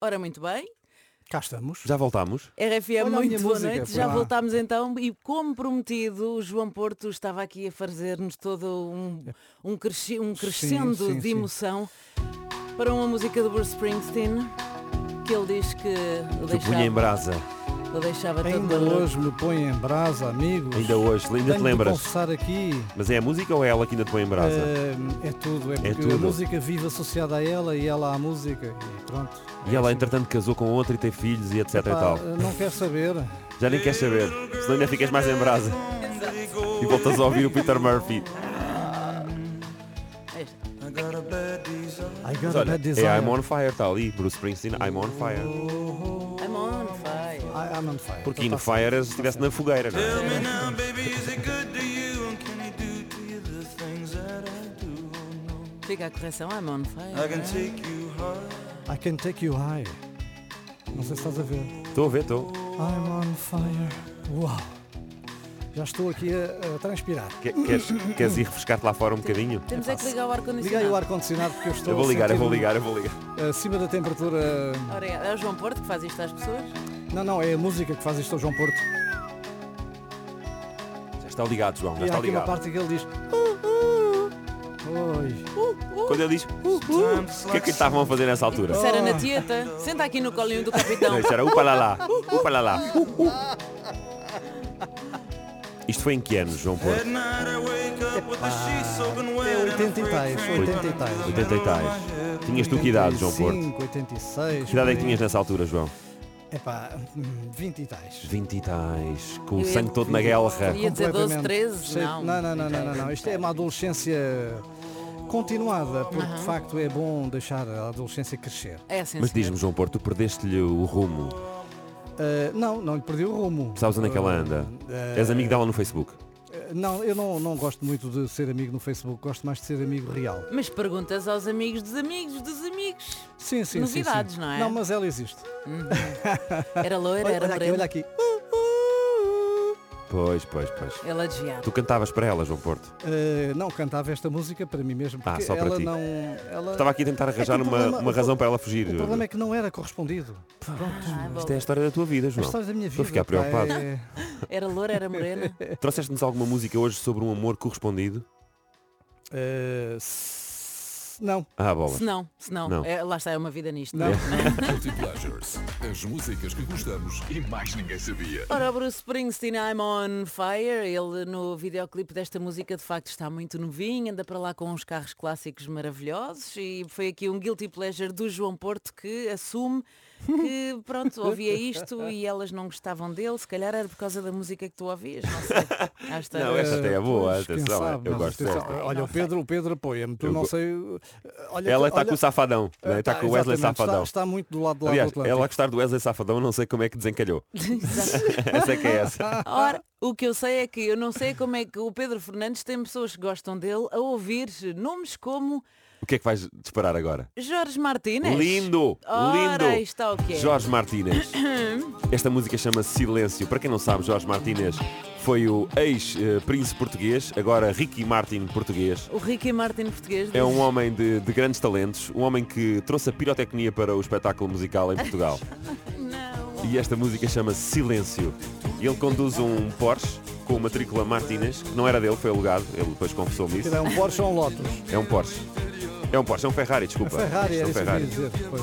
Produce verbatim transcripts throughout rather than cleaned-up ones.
Ora, muito bem. Cá estamos. Já voltámos? R F M, Olha a minha muito boa música, noite. por Já lá. voltámos então e, como prometido, o João Porto estava aqui a fazer-nos todo um, um, cresci, um crescendo sim, de sim. emoção para uma música do Bruce Springsteen que ele diz que o Que punha em deixava, brasa. o deixava todo Ainda maluco. hoje me põe em brasa, amigos. Ainda hoje, ainda Tenho te de lembras? confessar aqui. Mas é a música ou é ela que ainda te põe em brasa? eh, é tudo, é porque a tudo. música vive associada a ela e ela à música e pronto. E ela É assim. entretanto casou com outra e tem filhos e etc Epá, e tal. não quer saber. Já nem queres saber, senão ainda ficas mais em brasa. E voltas a ouvir o Peter Murphy. I got Mas a olha, bad desire. é I'm on fire, está ali, Bruce Springsteen, I'm on fire. I'm on fire. I- I'm on fire. Porque in Então tá fire certo, se estivesse na fogueira, não é? Fica a correção, I'm on fire. I can take you high. Não sei se estás a ver. Estou a ver, estou. I'm on fire. Uau. Já estou aqui a, a transpirar. Que- Queres, queres ir refrescar-te lá fora um bocadinho? Temos é que ligar o Liguei o ar-condicionado. ar-condicionado porque eu estou Eu vou a ligar, eu vou sentir-me ligar, eu vou ligar. acima da temperatura. Ora, é o João Porto que faz isto às pessoas? Não, não, é a música que faz isto ao João Porto. Já está ligado, João, já E há está aqui uma ligado. parte que ele diz. "Uh, uh". Oi. Quando ele diz, "Uh, uh", o que é que estavam a fazer nessa altura? Isso era na Tieta. Senta aqui no colinho do capitão. Não, isso era upa lá lá, upa lá lá. Uh, uh. Isto foi em que anos, João Porto? É oitenta e tais, oitenta e tais. oitenta e tais. Tinhas tu que idade, João Porto? oitenta e cinco, oitenta e seis. Que idade é que tinhas nessa altura, João? Epá, hum, vinte e tais. vinte e tais, com o Eu ia- sangue todo na guerra. Ia dizer doze, Completamente. treze? Sei- Não. Não, não, não, não, não, não. Isto é uma adolescência continuada, porque Aham. de facto é bom deixar a adolescência crescer. É sim, Mas senhor. diz-me, João Porto, tu perdeste-lhe o rumo. Ah, não, não lhe perdi o rumo. Sabes onde é que ela anda? Ah, És amigo dela no Facebook? Não, eu não, não gosto muito de ser amigo no Facebook, gosto mais de ser amigo real. Mas perguntas aos amigos dos amigos dos amigos. Sim, sim, Novidades, sim, sim. não é? Não, mas ela existe. Era loira, Olha, era olha aqui, morena. olha aqui. Pois, pois, pois. Ela desviada. Tu cantavas para ela, João Porto? Ah, não, cantava esta música para mim mesmo, Ah, porque só para ela ti. não... Ela... Estava aqui a tentar arranjar o uma, problema- uma o razão pro- para ela fugir. O problema é que não era correspondido. Pronto. Ah, bom. Isto é a história da tua vida, A João. história da minha vida. Estou a ficar pá, preocupado. é- Era loira, era morena. Trouxeste-nos alguma música hoje sobre um amor correspondido? Ah, s- não. Ah, bola. Se não, se não. Não. É, lá está, é uma vida nisto. Não. Guilty Pleasures. As músicas que gostamos e mais ninguém sabia. Ora, o Bruce Springsteen, I'm on fire. Ele no videoclipe desta música de facto está muito novinho, anda para lá com uns carros clássicos maravilhosos e foi aqui um guilty pleasure do João Porto que assume que pronto, ouvia isto e elas não gostavam dele, se calhar era por causa da música que tu ouvias, não sei. Ah, está- Não, esta até é boa, Pois, quem atenção, sabe, eu mas gosto atenção, desta. Olha, Não o Pedro, o Pedro apoia-me. Tu Eu não go- sei. Olha, Ela está olha- com o Safadão, né? está Ah, com o Wesley exatamente, Safadão. Está, está muito do lado do lado Aliás, do Atlântico. ela a gostar do Wesley Safadão, eu não sei como é que desencalhou. Essa é que é essa. Ora, o que eu sei é que eu não sei como é que o Pedro Fernandes tem pessoas que gostam dele a ouvir nomes como O que é que vais disparar agora? Jorge Martínez. Lindo! Ora, Lindo! está o quê? Jorge Martínez. Esta música chama-se Silêncio. Para quem não sabe, Jorge Martínez foi o ex-príncipe português, agora Ricky Martin português. O Ricky Martin português. É um diz- homem de, de grandes talentos, um homem que trouxe a pirotecnia para o espetáculo musical em Portugal. Não. E esta música chama-se Silêncio. Ele conduz um Porsche com matrícula Martínez, que não era dele, foi alugado, ele depois confessou-me isso. É um Porsche ou um Lotus? É um Porsche. É um Porsche, é um Ferrari, desculpa. Ferrari, é era um isso que eu Ferrari. queria dizer. Pois.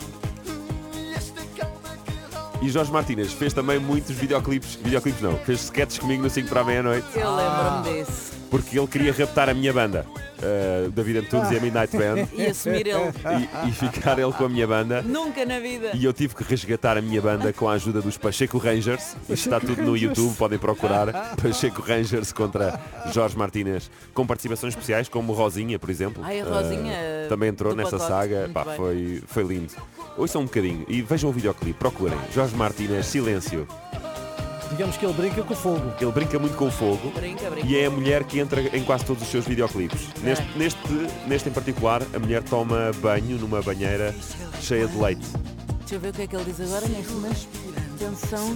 E Jorge Martínez fez também muitos videoclipes, videoclipes não, fez sketches comigo no cinco para a meia-noite, Eu lembro-me disso. porque ele queria raptar a minha banda, uh, David Antunes e a Midnight Band, E assumir ele. e, e ficar ele com a minha banda. Nunca na vida. E eu tive que resgatar a minha banda com a ajuda dos Pacheco Rangers. Isto está tudo no YouTube, podem procurar. Pacheco Rangers contra Jorge Martínez, com participações especiais, como Rosinha, por exemplo. Ai, a Rosinha, Uh, também entrou do nessa pacote. saga. Muito Pá, bem. foi, foi lindo. Ouçam um bocadinho e vejam o videoclipe, procurem. Jorge Martínez, Silêncio. Digamos que ele brinca com o fogo. Ele brinca muito com o fogo. Brinca, brinca. E é a mulher que entra em quase todos os seus videoclipes. Neste, neste, neste em particular, a mulher toma banho numa banheira cheia de leite. Deixa eu ver o que é que ele diz agora neste momento. Atenção.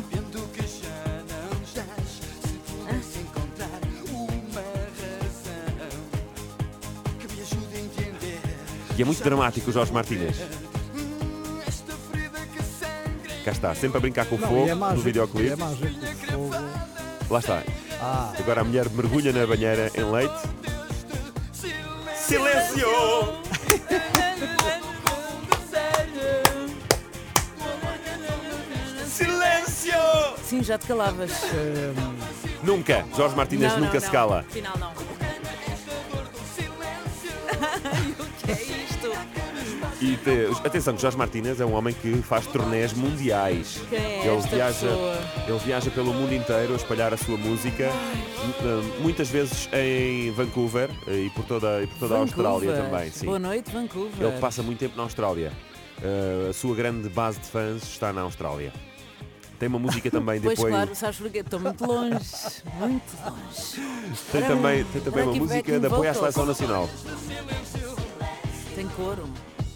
E é muito dramático o Jorge Martínez. Cá está, sempre a brincar com o Não, fogo e é mágico, no videoclipe. É mágico. O fogo. Lá está. Ah, Agora a mulher mergulha na banheira em leite. Silêncio! Silêncio! Sim, já te calavas. hum, Nunca! Jorge Martínez Não, nunca não, se não. cala. Afinal não. O que é isto? E te- atenção que Jorge Martínez é um homem que faz turnés mundiais. Quem é ele esta viaja, pessoa? ele viaja pelo mundo inteiro a espalhar a sua música, m- muitas vezes em Vancouver e por toda, e por toda a Austrália Vancouver. também. Sim. Boa noite, Vancouver. Ele passa muito tempo na Austrália. Uh, a sua grande base de fãs está na Austrália. Tem uma música também de Pois apoio. claro, sabes porquê? Estou muito longe. Muito longe. Tem Ora, também, tem também ora uma aqui música backing de apoio à vocals. seleção nacional. Tem coro.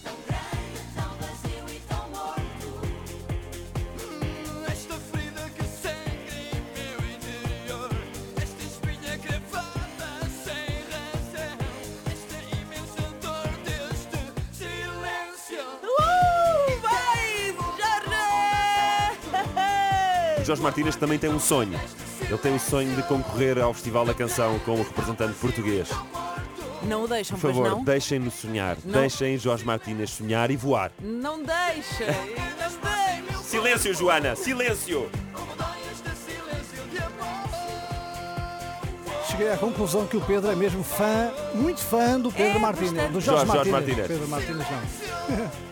Esta ferida que sangra em meu interior, esta espinha cravada sem razão, esta imensa dor deste silêncio. Uh, vai, Jorge! Jorge Martínez também tem um sonho. Ele tem o sonho de concorrer ao Festival da Canção como representante português. Não o deixam, Por pois favor, não? deixem-no sonhar. Não. Deixem Jorge Martínez sonhar e voar. Não deixa. Não deixa. Silêncio, Joana! Silêncio! cheguei à conclusão que o Pedro é mesmo fã, muito fã do Pedro É, Martínez. bastante. Do Jorge, Jorge Martínez. Martínez. Pedro Martínez não.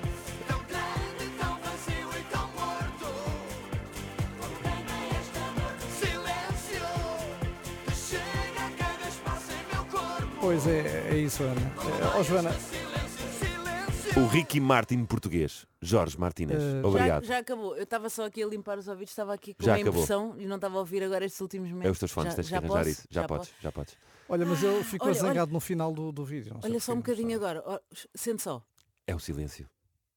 Pois é, é isso, Ana. Ó, Joana, O Ricky Martin português. Jorge Martínez. Eh, Já, Obrigado. já acabou. Eu estava só aqui a limpar os ouvidos, estava aqui com Já uma acabou. impressão e não estava a ouvir agora estes últimos momentos. É os teus fones, já, tens que já arranjar posso? isso. Já, podes, posso? já podes. olha, mas ele ficou Olha, olha. zangado no final do, do vídeo. não sei Olha só um porquê, não bocadinho sei. agora. Oh, sente só. É o silêncio.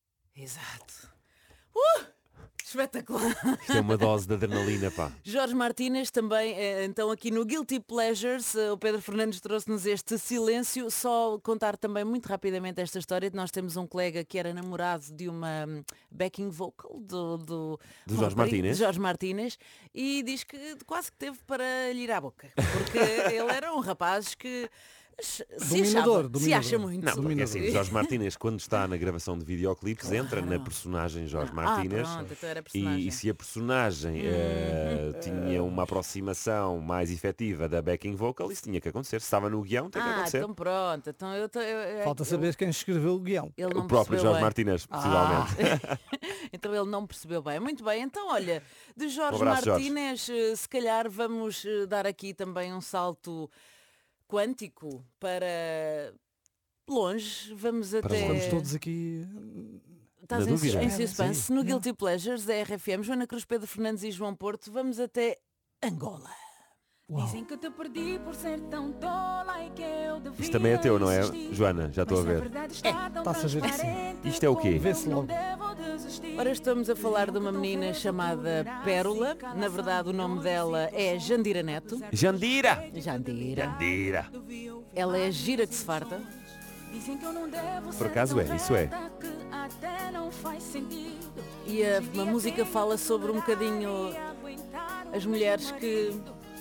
Exato. Uh! Espetacular. Isto é uma dose de adrenalina, pá. Jorge Martínez também, eh, então aqui no Guilty Pleasures, eh, o Pedro Fernandes trouxe-nos este silêncio. Só contar também muito rapidamente esta história. Nós temos um colega que era namorado de uma hum, backing vocal do, do, Do uma Jorge rapariga- Martínez? de Jorge Martínez, e diz que quase que teve para lhe ir à boca. Porque ele era um rapaz que se Dominador, achava, se dominador. acha muito. Não, porque Dominador. assim, Jorge Martínez, quando está na gravação de videoclipes, entra na Claro. personagem Jorge Ah, Martínez. pronto, então era personagem. Hum. E, e se a personagem eh, tinha uma aproximação mais efetiva da backing vocal, isso tinha que acontecer. Se estava no guião, tem que Ah, acontecer. então pronto. Então eu, tô- eu, eu- Falta eu- saber quem escreveu o guião. Ele não O próprio percebeu Jorge bem. Martínez, possivelmente. Então ele não percebeu bem. Muito bem, então olha, de Jorge Um abraço, Jorge. Martínez, eh, se calhar vamos eh, dar aqui também um salto quântico para longe. Vamos Para até. longe. Estamos todos aqui. Estás Na em, dúvida. em Sim. suspense no Guilty Pleasures da R F M. Joana Cruz, Pedro Fernandes e João Porto. Vamos até Angola. Dizem que te perdi por ser tão tola e que eu devia Isto também é teu, não é, insistir. Joana? Já estou a Mas na ver. verdade está tão Está-se a ver que sim. transparente Isto é o quê? como Vê-se eu não logo. devo desistir. Ora, estamos a falar de uma menina chamada Pérola. Na verdade, o nome dela é Jandira Neto. Jandira! Jandira. Jandira! Ela é gira que se farta. Dizem que eu não devo Por ser acaso tão é, isso é. reta que até não faz sentido. E a, a música fala sobre um bocadinho as mulheres que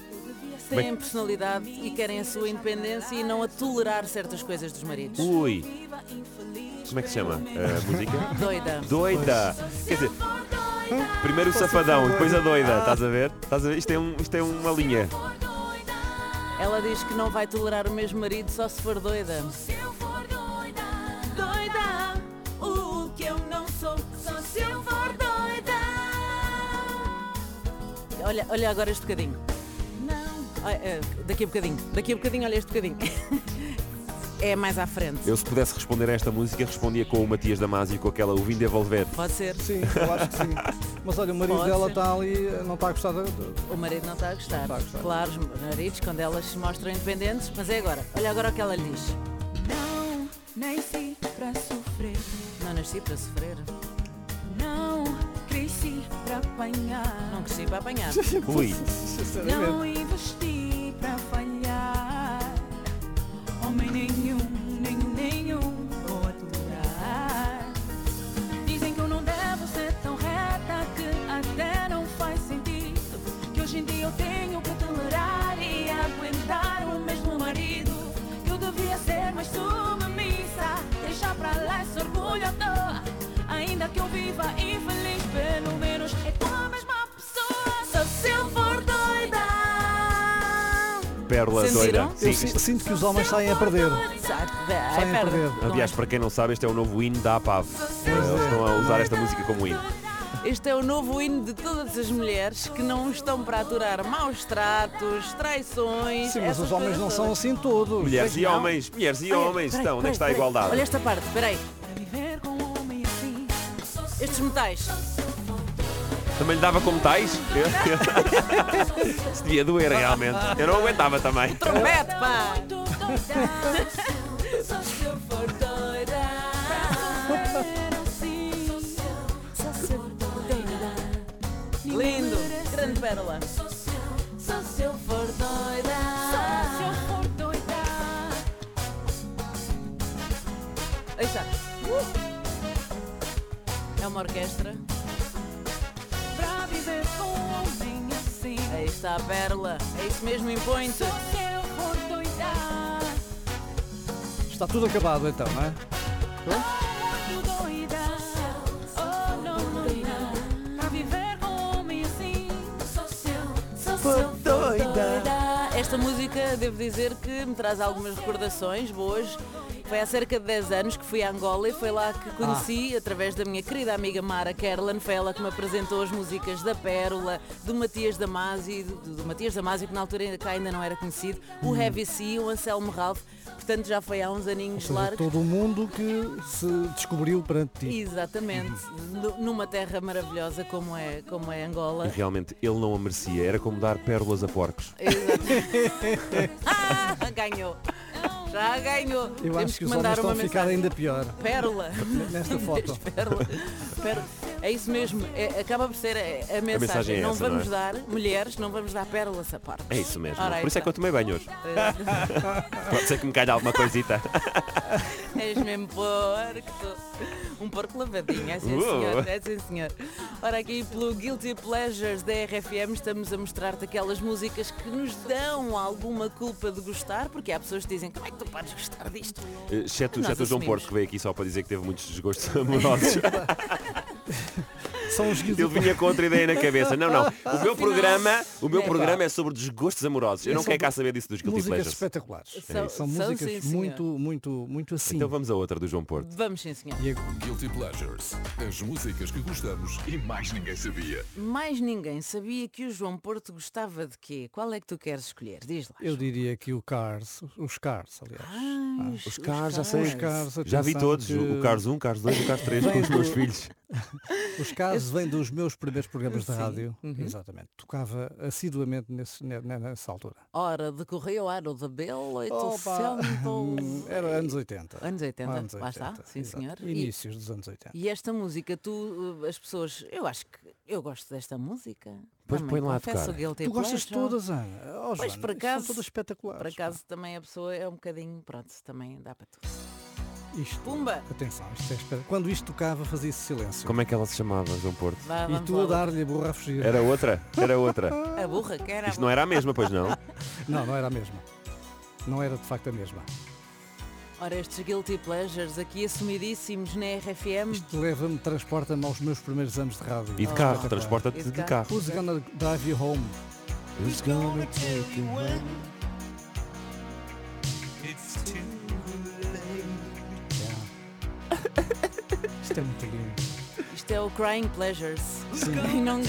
têm Bem- personalidade e querem a sua independência e não a tolerar certas coisas dos maridos. Ui! Como é que se chama a música? Doida. Doida! Quer dizer, primeiro o safadão e depois a doida, estás a ver? Estás a ver? Isto é, um, isto é uma linha. Ela diz que não vai tolerar o mesmo marido só se for doida. Doida, o que eu não sou, só se eu for doida. Olha, olha agora este bocadinho. Ai, eh, daqui a bocadinho, daqui a bocadinho, olha este bocadinho. É mais à frente. Eu, se pudesse responder a esta música, respondia com o Matias Damasio, com aquela O Vim Devolver. Pode ser. Sim, eu acho que sim. Mas olha, o marido Pode dela ser. está ali, não está a gostar de... O marido não está a gostar. Está a gostar. Claro, os maridos, quando elas se mostram independentes, mas é agora. Olha agora o que ela lhe diz. Não nasci para sofrer. Não nasci para sofrer. Não cresci para apanhar. Não cresci para apanhar. Ui! Não investi para falhar. Homem nenhum, nenhum, nenhum vou aturar. Dizem que eu não devo ser tão reta que Pérola Sentiram? doida. Eu Sim. si- sinto que os homens saem a perder. Saem a perder. Aliás, para quem não sabe, este é o novo hino da APAV. Eles estão a usar esta música como hino. Este é o novo hino de todas as mulheres que não estão para aturar maus tratos, traições. Sim, mas essas os homens coisas não são todas. assim todos. Mulheres Pois e não. homens, mulheres e Olha, homens, peraí, estão, onde é que está a peraí, igualdade? Olha esta parte, peraí. Para viver com um homem assim. Estes metais. Também lhe dava como tais? Se devia doer realmente. Eu não aguentava também. Trompete, pá! Só se eu for doida. Só se eu for doida. Lindo, grande pérola. Só se eu for doida. Só se eu for doida. Aí está. Uh! É uma orquestra. Para viver com um homem assim. Aí está a pérola. É isso mesmo, impõe-te. Só se eu for doida. Está tudo acabado então, não é? Muito doida. Oh, não, não, não. Para viver com um homem assim. Só se eu, só se eu for doida. Esta música, devo dizer que me traz algumas recordações boas. Foi há cerca de dez anos que fui a Angola e foi lá que conheci, através da minha querida amiga Mara Kerlan, foi ela que me apresentou as músicas da Pérola, do Matias Damasio, do, do Matias Damasio, que na altura ainda, cá ainda não era conhecido, o Heavy Sea, o Anselmo Ralph, portanto já foi há uns aninhos Ou seja, largos. todo o mundo que se descobriu perante ti. Exatamente, nu- numa terra maravilhosa como é, como é Angola. E realmente ele não a merecia. Era como dar pérolas a porcos. Exatamente. Ah, ganhou. Já ganhou. Eu Temos acho que os homens mandar estão uma a ficar mensagem. ainda pior Pérola. nesta foto. Pérola. Pérola. É isso mesmo. É, acaba por ser a, a mensagem. mensagem é não essa, vamos não dar, mulheres, não vamos dar pérolas a parte. É isso mesmo. Ora, aí Por isso é que eu está. tomei banho hoje. Pode ser que me calhe alguma coisita. És mesmo porco. Um porco lavadinho, é sim Uh. senhor, é sim senhor. Ora, aqui pelo Guilty Pleasures da R F M estamos a mostrar-te aquelas músicas que nos dão alguma culpa de gostar, porque há pessoas que dizem, como é que tu podes gostar disto? Eh, Exceto, Nós exceto o João assumimos. Porto, que veio aqui só para dizer que teve muitos desgostos amorosos. São os guilty Ele vinha com outra ideia na cabeça. Não, não. O meu programa, o meu É, programa é sobre desgostos amorosos. Eu não São quero cá saber disso dos Guilty músicas Pleasures. espetaculares. São- São, são, músicas sim, senhor. muito, muito, muito assim. Então vamos a outra do João Porto. Vamos sim senhor. E agora? Guilty Pleasures. As músicas que gostamos e mais ninguém sabia. Mais ninguém sabia que o João Porto gostava de quê? Qual é que tu queres escolher? Diz lá. Eu diria que o Cars, os Cars, aliás. Ai, os, Os Cars, já sei. Os Cars, Já vi atenção todos. que O Cars um, o Cars dois, o Cars três com Vem os meus do- filhos. Os Cars vêm dos meus primeiros programas de Sim. rádio. Uhum. Exatamente. Tocava assiduamente nesse, ne- ne- nessa altura. Hora de correio, ano de mil Opa, oitocentos. Era anos oitenta. Anos oitenta, Anos lá está, sim, exato. senhor. E- Inícios dos anos oitenta. E esta música, tu, uh, as pessoas, eu acho que eu gosto desta música. Pois Também põe lá a confesso tocar. Guilty Tu gostas de pleasure. todas, Ana? Oh, Pois, Joana, por isto acaso- são todas espetaculares. Por acaso também a pessoa é um bocadinho, pronto, também dá para tudo. Isto, Pumba! atenção, isto é espetacular. Quando isto tocava, fazia-se silêncio. Como é que ela se chamava, João Porto? Vá, E vamos tu a lá. dar-lhe a burra a fugir. Era outra? Era outra. A burra que era. a Isto não era a mesma, pois não? Não, não era a mesma. Não era de facto a mesma. Ora, estes Guilty Pleasures aqui assumidíssimos na R F M. Isto leva-me, transporta-me aos meus primeiros anos de rádio. E de Oh. carro, Espetacular. transporta-te E de de carro. carro. Who's gonna drive you home? Who's gonna take you home? Isto é muito lindo. Isto é o Crying Pleasures. Sim. E não...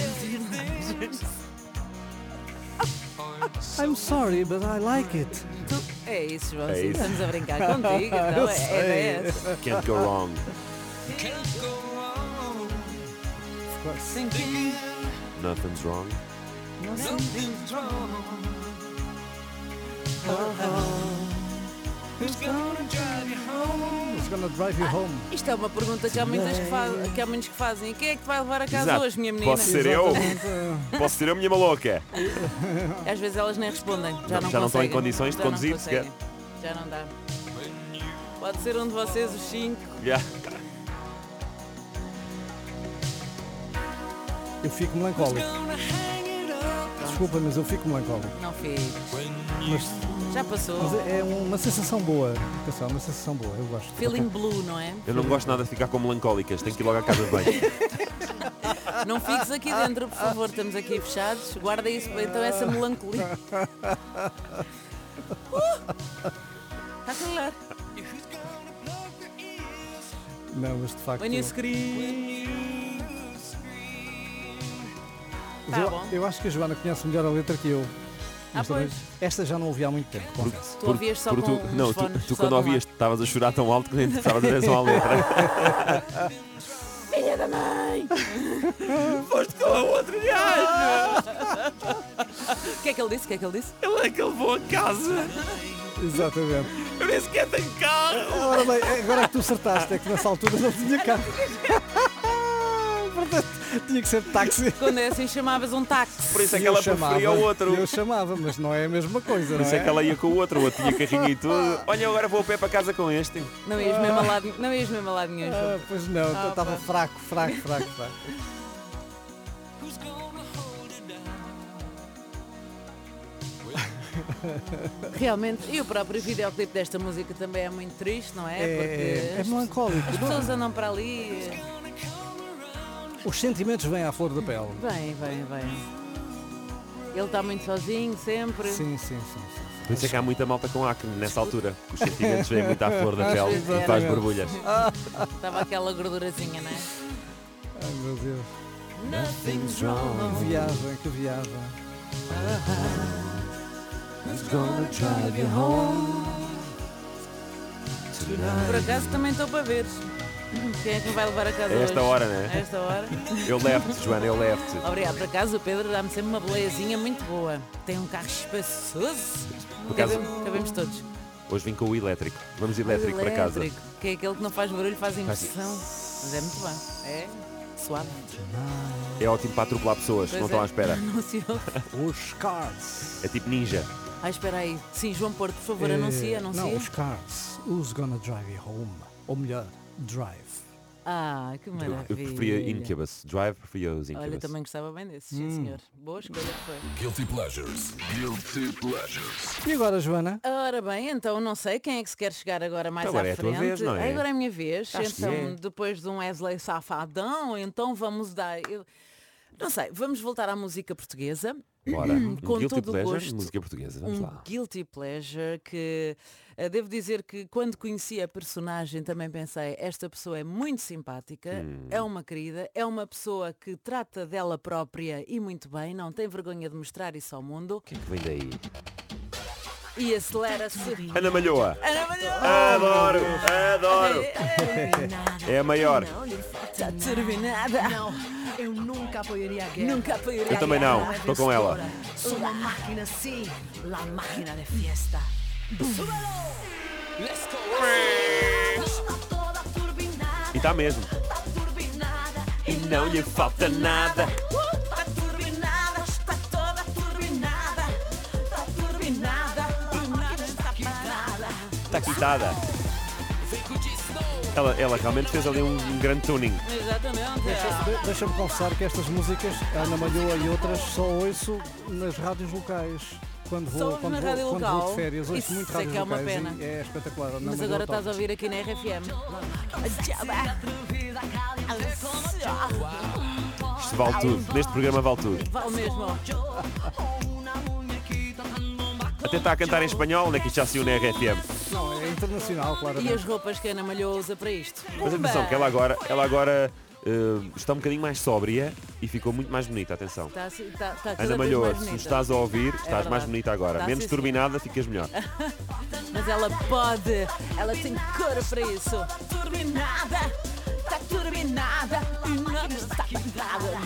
I'm sorry, but I like it. É isso, João. É sim, isso. Estamos a brincar contigo. Então, é, é, é essa. Can't go wrong. Of course. Thinking Nothing's wrong. something's wrong. Who's gonna drive you home? Isto é uma pergunta que há, muitas que, faz, que há muitos que fazem. Quem é que te vai levar a casa Exato. hoje, minha menina? Posso ser eu? Exatamente. Posso ser eu, minha maluca? Às vezes elas nem respondem. Já Não, não, já não estão em conseguem. condições de Já não conduzir conseguem. Já não dá. Pode ser um de vocês, os cinco. Yeah. Eu fico melancólico. Desculpa, mas eu fico melancólico. Não fiz. Mas, Já passou. mas é uma sensação boa. Atenção, uma sensação boa. Eu gosto. Feeling blue, não é? Eu não gosto nada de ficar com melancólicas. Tenho que ir logo à casa de banho. Não fiques aqui dentro, por favor. Estamos aqui fechados. Guarda isso, então essa melancolia. Está calor. Não, mas de facto. When you scream. Mas Tá eu, bom. eu acho que a Joana conhece melhor a letra que eu. Ah, Mas também- pois. Esta já não ouvi há muito tempo. confesso. Tu ouvias só com tu, uns não, tu, fones tu só quando de um ouvias estavas a chorar tão alto que nem estavas a atenção à letra. Filha da mãe! Foste com o outro gajo! O que é que ele disse? O que é que ele disse? Ele é que levou a casa! Exatamente. Eu nem sequer tenho carro! Ora bem, agora que tu acertaste, é que nessa altura não tinha carro. Portanto, tinha que ser táxi. Quando é assim chamavas um táxi. Por isso é E que eu ela chamava, preferia o outro. Eu chamava, mas não é a mesma coisa, Por não isso é? é que ela ia com o outro, o outro tinha carrinho e tudo. Olha, eu agora vou a pé para casa com este. Não ias mesmo a lado, não ias mesmo a lado nenhum, João. Ah, pois não, Ah, estava pá. fraco, fraco, fraco, fraco. Realmente, e o próprio videoclipe desta música também é muito triste, não é? É, é as- melancólico. As pessoas andam para ali. Os sentimentos vêm à flor da pele. Vem, vem, vem. Ele está muito sozinho, sempre. Sim, sim, sim, sim. Por isso é que há muita malta com acne nessa altura. Os sentimentos vêm muito à flor da pele e faz Exatamente. borbulhas. Estava aquela gordurazinha, não é? Ai meu Deus. Nothing's Que wrong. viagem, que viagem. Por acaso também estou para ver. Quem é que me vai levar a casa A esta hoje? hora, né? A esta hora. Eu levo-te, Joana, eu levo-te. Obrigado. Por acaso o Pedro dá-me sempre uma boleiazinha muito boa. Tem um carro espaçoso. Por acaso- Cabemos, cabemos todos. Hoje vim com o elétrico. Vamos elétrico, para casa. Elétrico, que é aquele que não faz barulho, faz impressão. Mas é muito bom. É suave. É ótimo para atropelar pessoas, Pois não é. estão à espera. Não se ouve. Os cards. É tipo ninja. Ah, espera aí. Sim, João Porto, por favor, anuncia, Eh, anuncia. Não, os cards. Who's gonna drive you home? Ou melhor, drive. Ah, que Eu, maravilha. eu preferia Incubus. Drive, preferia os Incubus. Olha, também gostava bem desses, sim Hum. senhor. Boa escolha que foi. Guilty Pleasures. Guilty Pleasures. E agora, Joana? Ora bem, então não sei quem é que se quer chegar agora mais Agora à é a tua frente. vez, não é? Agora é a minha vez. Acho que então, é. depois de um Wesley Safadão, então vamos dar. eu- Não sei, vamos voltar à música portuguesa. Bora. Um Com Guilty todo o Pleasure, gosto. música portuguesa. Vamos um lá. guilty pleasure que eh, devo dizer que quando conheci a personagem também pensei, esta pessoa é muito simpática, Hum. é uma querida, é uma pessoa que trata dela própria e muito bem, não tem vergonha de mostrar isso ao mundo O que é que vem daí? e acelera-se. Ana Malhoa. Ana Maria! Adoro, adoro. É a maior. Está turbinada. Não, eu nunca apoiaria a guerra. Nunca apoiaria. Eu também não. é Estou com ela. Sou uma máquina, sim. La máquina de fiesta. E está mesmo. E não lhe falta nada. Está turbinada, está toda turbinada. Está turbinada, nada está parada. Está quitada. Ela, ela realmente fez ali um, um grande tuning. Exatamente. De- Deixa-me confessar que estas músicas, Ana Malhoa e outras, só ouço nas rádios locais. Quando vou, Só quando na vou, rádio quando local? vou de férias, ouço Isso muito é rádios que é uma locais pena. e é espetacular. Ana Mas Malhoa agora estás a top. ouvir aqui na R F M. Isto vale tudo. Neste programa vale tudo. Vale mesmo. Até está a cantar em espanhol, onde é que isto já saiu na R F M? Não, é internacional, E claramente. as roupas que a Ana Malhoa usa para isto? Mas atenção, que ela agora, ela agora eh, está um bocadinho mais sóbria e ficou muito mais bonita, atenção. Está, assim- está, está cada Ana vez Malhoa, mais se bonita. nos estás a ouvir, estás verdade. mais bonita agora. Está Menos sim, sim. turbinada, ficas melhor. Mas ela pode, ela tem cor para isso. Turbinada, está turbinada e nada está parada.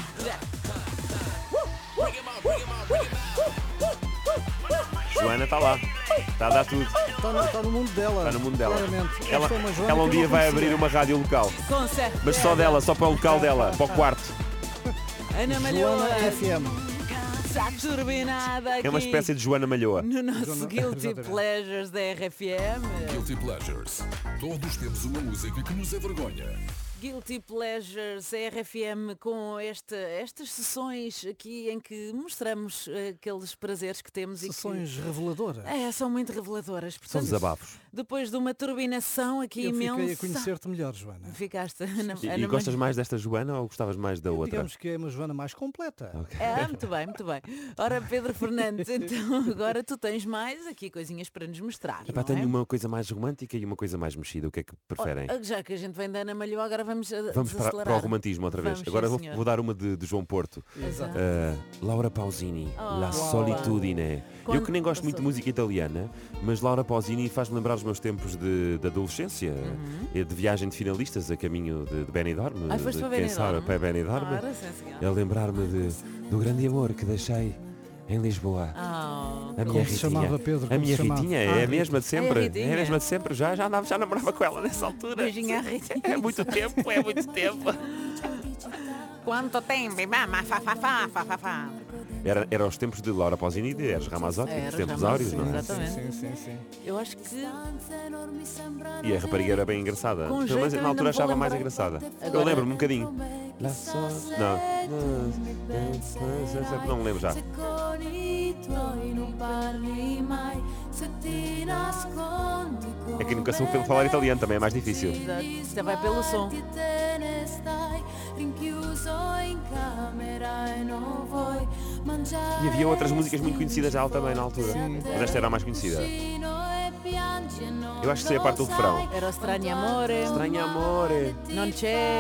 Joana está lá. Está a dar tudo. Está no, está no mundo dela. Está no mundo dela. Claramente. Ela, Esta é uma Joana ela um que eu dia não vai conhecia. abrir uma rádio local. Com certeza. Mas só dela, só para o local dela, para o quarto. Ana Malhoa Joana F M. está turbinada aqui. É uma espécie de Joana Malhoa. No nosso Joana- Guilty Exatamente. Pleasures da R F M. Guilty Pleasures. Todos temos uma música que nos envergonha. Guilty Pleasures R F M com esta, estas sessões aqui em que mostramos eh, aqueles prazeres que temos Sessões e reveladoras. que é, são muito reveladoras. São Portanto, desabafos. depois de uma turbinação aqui Eu imensa. fiquei a conhecer-te melhor, Joana. Ficaste na, E, na e gostas manhã. mais desta Joana ou gostavas mais da outra? Digamos que é uma Joana mais completa. É, muito bem, muito bem. Ora, Pedro Fernandes, então agora tu tens mais aqui coisinhas para nos mostrar. Epá, não tenho é? uma coisa mais romântica e uma coisa mais mexida. O que é que preferem? Oh, já que a gente vem da Ana Malhoa, agora vamos a- Vamos para, desacelerar. para o romantismo outra vez. Vamos, Agora sim, vou, senhor. vou dar uma de, de João Porto. Exato. Uh, Laura Pausini, Oh, La Solitudine. Quando- Eu que nem gosto muito de música italiana, mas Laura Pausini faz-me lembrar os meus tempos de, de adolescência, e de viagem de finalistas a caminho de, de Benidorm. Ai, foste de, para quem Benidorm? sabe, para Benidorm. Ora, sim, senhor. A lembrar-me de, do grande amor que deixei em Lisboa. Oh, A Como minha se Ritinha. chamava, Pedro? A Como minha se chamava? Ritinha Ah, é a Rita. mesma de sempre. É a É Ritinha. a mesma de sempre. Já, já, andava, já namorava com ela nessa altura. beijinho à Ritinha. É muito tempo, é muito tempo. Quanto tempo? Mamma, fa, fa, fa, fa, fa, fa. Era, era os tempos de Laura Pausini e de Eros Ramazzotti, Era, os tempos Ramazzotti, áureos, não é? exatamente. Sim, sim, sim. Eu acho que E a rapariga era bem engraçada. Com Pelo jeito menos eu na ainda altura me vou achava mais lembrar. engraçada. Eu Agora- lembro-me um bocadinho. La so- Não. Não me lembro já. É que nunca soube falar italiano, também é mais difícil. Exato. Isto vai pelo som. E havia outras músicas muito conhecidas dela também na altura. Mas esta era a mais conhecida. Eu acho que sei a parte do refrão. Era o Strani Amore. Estranho amore, Non c'è.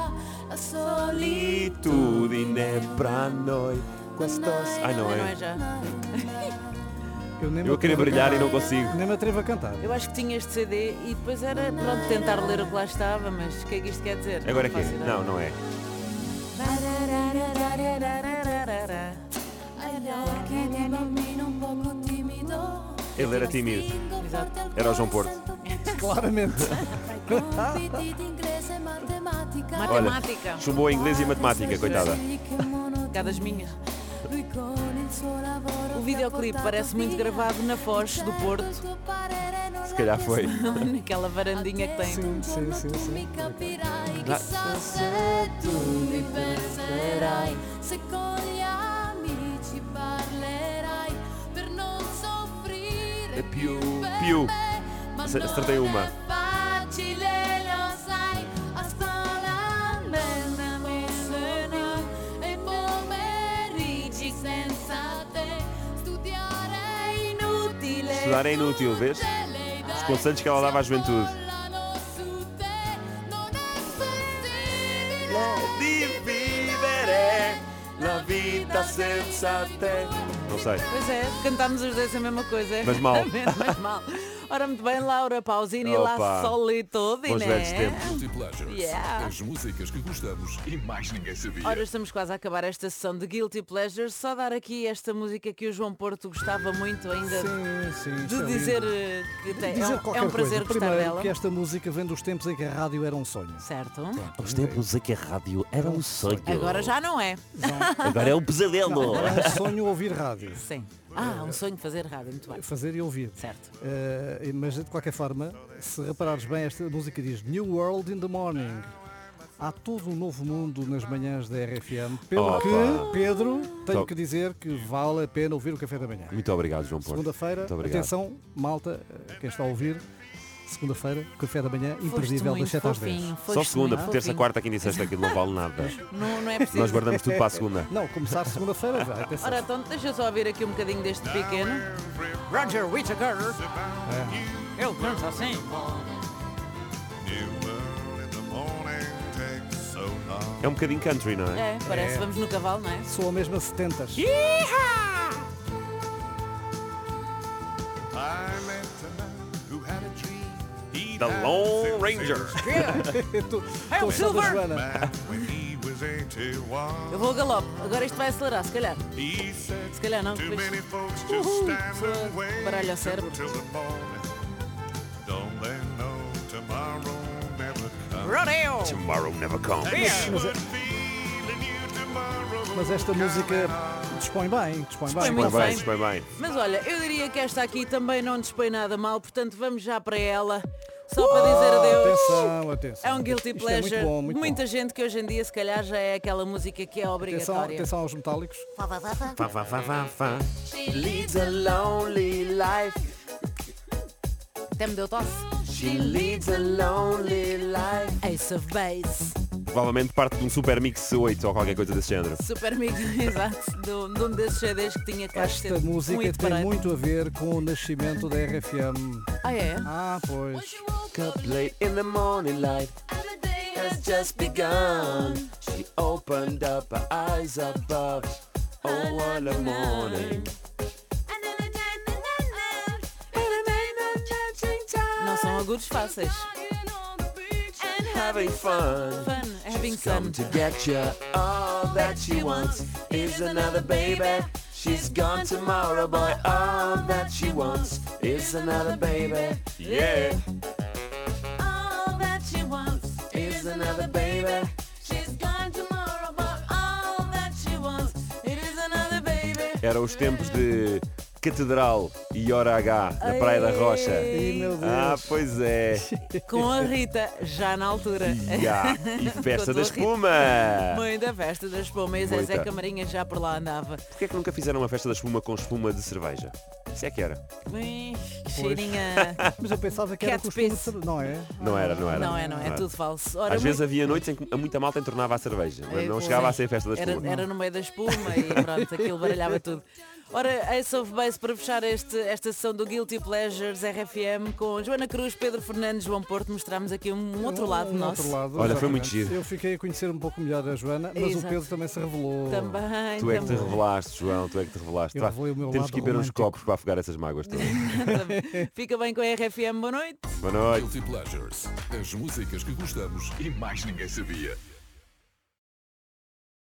solitudine pra noi. Questos... Ai, não Não é? é já. Eu, nem me Eu a querer atrevo brilhar e cantar. não consigo. Nem me atrevo a cantar. Eu acho que tinha este C D e depois era, pronto, tentar ler o que lá estava, mas o que é que isto quer dizer? Agora é que faço ideia. Não, não é. Ele era tímido. Era o João Porto. Claramente. Matemática. Chumbou inglês e matemática, coitada. Cá das minhas. O videoclipe parece muito gravado na Foz do Porto, Se calhar foi. naquela varandinha que tem. Sim, sim, sim, sim. Lá- Se con gli amici parlerai per non soffrire Più, per più. me, ma Ace- non acertei uma. è facile, lo sai, a scuola andavamo e pomeriggi senza te studiare è inutile. Estudar é inútil, vês? Os conselhos que ela dava à juventude. Di vivere la vita senza te. Não sei. Pois é, cantámos os dois a mesma coisa. Mas mal. Exatamente, mas mal. Ora, muito bem, Laura Pausini, Opa. La Solitudine. Bons velhos tempos. Guilty Pleasures. Yeah. As músicas que gostamos e mais ninguém sabia. Ora, estamos quase a acabar esta sessão de Guilty Pleasures. Só dar aqui esta música que o João Porto gostava muito ainda Sim, sim. isto de é dizer lindo. eh, que tem, é, Dizer um, qualquer é um prazer coisa. gostar Primeiro, dela. que esta música vem dos tempos em que a rádio era um sonho. Certo? Os tempos em que a rádio era um sonho. Agora já não é. Agora é um pesadelo. Era um sonho ouvir rádio. Sim. Ah, um sonho fazer rádio, muito bem. Fazer e ouvir. Certo. Eh, mas de qualquer forma, se reparares bem, esta música diz New World in the Morning. Há todo um novo mundo nas manhãs da R F M. Pelo Opa. que, Pedro, tenho Top. que dizer que vale a pena ouvir o Café da Manhã. Muito obrigado, João Porto. Segunda-feira, Muito obrigado. atenção, malta, eh, quem está a ouvir, segunda-feira, Café da Manhã, Foste imperdível das muito sete às dez. fofinho, Só foste segunda, muito terça, fofinho. quarta, quinta e sexta, aquilo não vale nada. Não, não é preciso. Nós guardamos tudo para a segunda. Não, começar segunda-feira, vai, atenção. Ora, então deixa eu só ouvir aqui um bocadinho deste pequeno. Roger Whittaker. É. Ele canta assim. É um bocadinho country, não é? É, parece, É. vamos no cavalo, não é? Sou a mesma setenta. The Lone Ranger. Estou É o só da Silver. Joana. Eu vou a galope. Agora isto vai acelerar, se calhar. Se calhar não. Depois... Uhul. Baralho ao cérebro. Rodeo! Tomorrow never comes. Mas esta música dispõe bem, dispõe Dispõe bem. muito Bem, bem. bem, bem. Mas olha, eu diria que esta aqui também não dispõe nada mal, portanto vamos já para ela. Só para dizer adeus. Atenção, atenção. É um guilty Isto é pleasure. muito bom, muito Muita bom. gente que hoje em dia se calhar já é aquela música que é Atenção, obrigatória. atenção aos metálicos. Fa, fa, fa, fa, fa. Leads a lonely life. Até me deu tosse. She leads a lonely life. Ace of Base. Provavelmente parte de um Super Mix oito ou qualquer coisa desse género. Super mix, exato. De um de um desses C Ds que tinha cá. Esta música tem muito a ver com o nascimento da R F M. Ah, é? Ah, pois. Up late in the morning light has just begun. She opened up her eyes above. Oh, what a morning. Não são agudos fáceis. Having fun. Fun, having Come fun. to get you. All that she wants is another baby. She's gone tomorrow, boy. All that she wants is another baby. Yeah. All that she wants Is another baby. She's gone tomorrow, but all that she wants it is another baby. Era os tempos de Catedral e Hora H na Praia da Rocha. Ih, meu Deus. Ah, pois é. Com a Rita, já na altura. Ya. E Festa Com a da tua Rita. Espuma. Muita festa da espuma e Zezé Muita. Camarinha já por lá andava. Porquê é que nunca fizeram uma Festa da Espuma com espuma de cerveja? Isso é que era. Ui, que cheirinha. Mas eu pensava que era Cat costume de piss. ser- Não é? Não era, não era. Não é, não é, tudo falso. Ora, Às vezes muito- havia noites em que muita malta entornava a cerveja, mas É, não pois chegava é. a ser Festa da Era, Espuma. era no meio da espuma e pronto, aquilo baralhava tudo. Ora, Ace of Base para fechar este, esta sessão do Guilty Pleasures R F M com Joana Cruz, Pedro Fernandes, João Porto, mostramos aqui um outro lado Um nosso. outro lado, Olha, foi muito exatamente. giro. Eu fiquei a conhecer um pouco melhor a Joana, mas Exato. o Pedro também se revelou. Também, Tu é que te também. revelaste, João, tu é que te revelaste. Eu Vá, revelei o meu temos lado que ir beber uns romântico. copos para afogar essas mágoas todas. Fica bem com a R F M, boa noite. Boa noite. Guilty Pleasures. As músicas que gostamos e mais ninguém sabia.